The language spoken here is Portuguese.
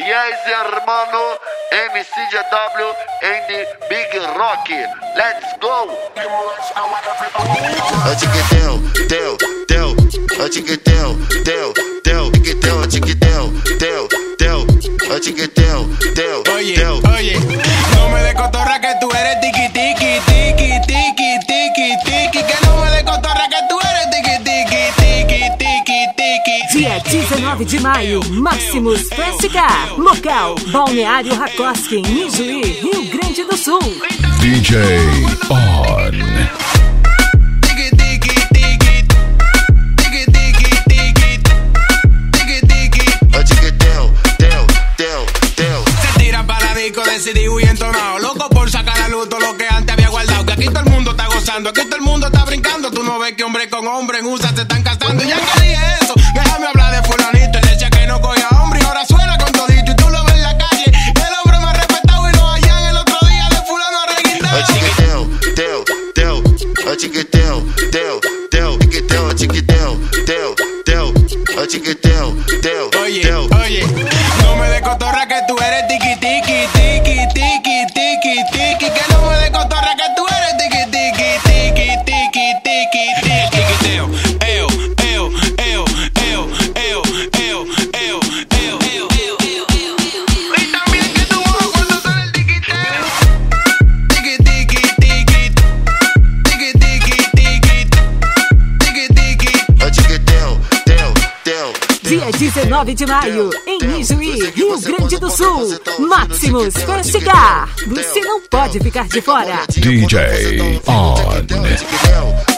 Yes, hermano, MCJW and the Big Rock. Let's go! Tiquetel, tel, tel, tiquetel, tel, tel, tiquetel, tiquetel, tel, tel, tiquetel, tel, tel. Oye, no me de cotorra que tú eres tiki tiki tiki tiki tiki tiki, que no me de cotorra que tú eres tiki tiki tiki tiki tiki. Dia 19 de maio, Maximus Fest Car, local Balneário Rákosque, em Ijuí, Rio Grande do Sul. DJ On. Decidí y entonado, loco por sacar a luz todo lo que antes había guardado. Que aquí todo el mundo está gozando, aquí todo el mundo está brincando. Tú no ves que hombre con hombre en USA se están casando. Ya que dije eso, déjame hablar de fulanito. Él decía que no cogía hombre y ahora suena con todito. Y tú lo ves en la calle, el hombre más respetado y lo hallan el otro día de fulano a reguindar. Tiquetel, tel, tel, tiquetel, tel, tel, tiquetel, tiquetel, tel, tel, tiquetel, tel, tel. Oye, no me de cotorra que tú eres tiki tiki tiki tiki tiki tiki, que no me de cotorra que tú eres tiki tiki tiki tiki tiki tiki. Tiquiteo, eo, eo, eo, eo, eo, eo, eo, eo, eo, eo. Y también que tu ojo cuando sale el tiquiteo. Tiki tiki tiki tiki tiki tiki tiki tiki. Tiquetel, tel, tel. Dia 19 de maio, em Ijuí, Rio Grande do Sul, Maximus Fest Car. Você não pode ficar de fora. DJ On.